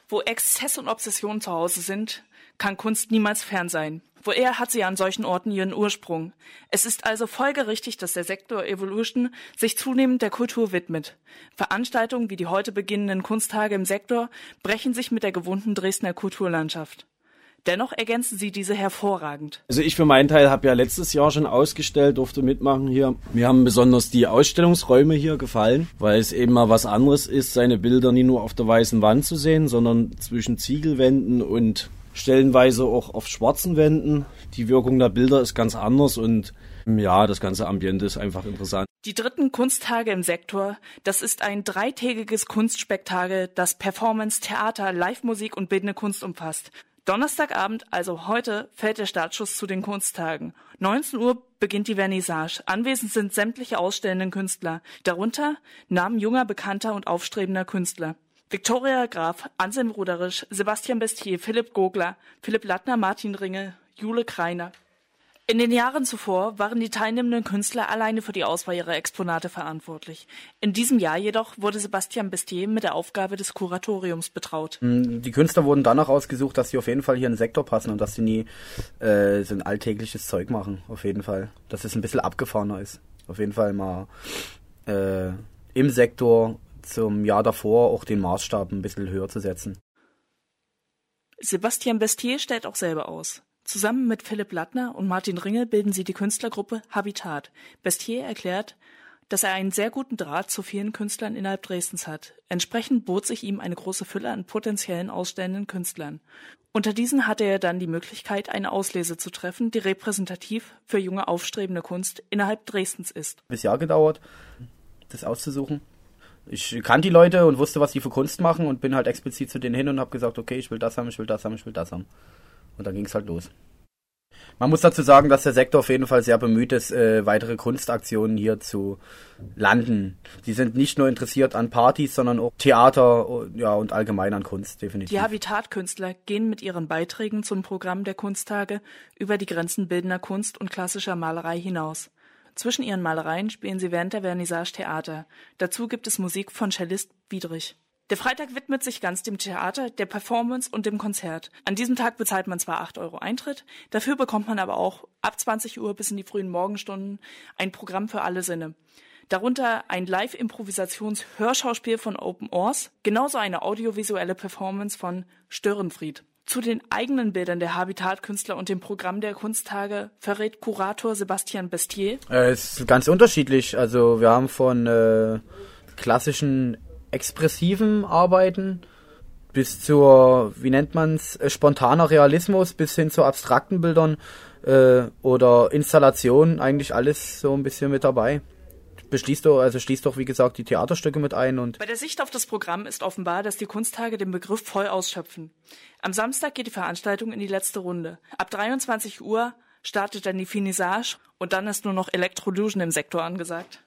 Wo Exzess und Obsession zu Hause sind, kann Kunst niemals fern sein. Woher hat sie an solchen Orten ihren Ursprung? Es ist also folgerichtig, dass der Sektor Evolution sich zunehmend der Kultur widmet. Veranstaltungen wie die heute beginnenden Kunsttage im Sektor brechen sich mit der gewohnten Dresdner Kulturlandschaft. Dennoch ergänzen sie diese hervorragend. Also ich für meinen Teil habe ja letztes Jahr schon ausgestellt, durfte mitmachen hier. Mir haben besonders die Ausstellungsräume hier gefallen, weil es eben mal was anderes ist, seine Bilder nie nur auf der weißen Wand zu sehen, sondern zwischen Ziegelwänden und stellenweise auch auf schwarzen Wänden. Die Wirkung der Bilder ist ganz anders und ja, das ganze Ambiente ist einfach interessant. Die dritten Kunsttage im Sektor, das ist ein dreitägiges Kunstspektakel, das Performance, Theater, Live-Musik und bildende Kunst umfasst. Donnerstagabend, also heute, fällt der Startschuss zu den Kunsttagen. 19 Uhr beginnt die Vernissage. Anwesend sind sämtliche ausstellenden Künstler, darunter Namen junger, bekannter und aufstrebender Künstler. Viktoria Graf, Anselm Ruderisch, Sebastian Bestier, Philipp Gogler, Philipp Lattner, Martin Ringe, Jule Kreiner. In den Jahren zuvor waren die teilnehmenden Künstler alleine für die Auswahl ihrer Exponate verantwortlich. In diesem Jahr jedoch wurde Sebastian Bestier mit der Aufgabe des Kuratoriums betraut. Die Künstler wurden danach ausgesucht, dass sie auf jeden Fall hier in den Sektor passen und dass sie nie so ein alltägliches Zeug machen, auf jeden Fall. Dass es ein bisschen abgefahrener ist. Auf jeden Fall mal im Sektor zum Jahr davor auch den Maßstab ein bisschen höher zu setzen. Sebastian Bestier stellt auch selber aus. Zusammen mit Philipp Lattner und Martin Ringe bilden sie die Künstlergruppe Habitat. Bestier erklärt, dass er einen sehr guten Draht zu vielen Künstlern innerhalb Dresdens hat. Entsprechend bot sich ihm eine große Fülle an potenziellen ausstellenden Künstlern. Unter diesen hatte er dann die Möglichkeit, eine Auslese zu treffen, die repräsentativ für junge, aufstrebende Kunst innerhalb Dresdens ist. Ein Jahr gedauert, das auszusuchen. Ich kannte die Leute und wusste, was die für Kunst machen und bin halt explizit zu denen hin und habe gesagt, okay, ich will das haben, ich will das haben, ich will das haben. Und dann ging es halt los. Man muss dazu sagen, dass der Sektor auf jeden Fall sehr bemüht ist, weitere Kunstaktionen hier zu landen. Die sind nicht nur interessiert an Partys, sondern auch Theater, ja, und allgemein an Kunst, definitiv. Die Habitatkünstler gehen mit ihren Beiträgen zum Programm der Kunsttage über die Grenzen bildender Kunst und klassischer Malerei hinaus. Zwischen ihren Malereien spielen sie während der Vernissage Theater. Dazu gibt es Musik von Cellist Wiedrich. Der Freitag widmet sich ganz dem Theater, der Performance und dem Konzert. An diesem Tag bezahlt man zwar 8 € Eintritt, dafür bekommt man aber auch ab 20 Uhr bis in die frühen Morgenstunden ein Programm für alle Sinne. Darunter ein Live-Improvisations-Hörschauspiel von Open Oars, genauso eine audiovisuelle Performance von Störenfried. Zu den eigenen Bildern der Habitatkünstler und dem Programm der Kunsttage verrät Kurator Sebastian Bestier. Es ist ganz unterschiedlich. Also wir haben von klassischen expressiven Arbeiten bis zur, wie nennt man's, spontaner Realismus bis hin zu abstrakten Bildern oder Installationen, eigentlich alles so ein bisschen mit dabei. Schließt doch, wie gesagt, die Theaterstücke mit ein. Und bei der Sicht auf das Programm ist offenbar, dass die Kunsttage den Begriff voll ausschöpfen. Am Samstag geht die Veranstaltung in die letzte Runde. Ab 23 Uhr startet dann die Finissage und dann ist nur noch Electrolution im Sektor angesagt.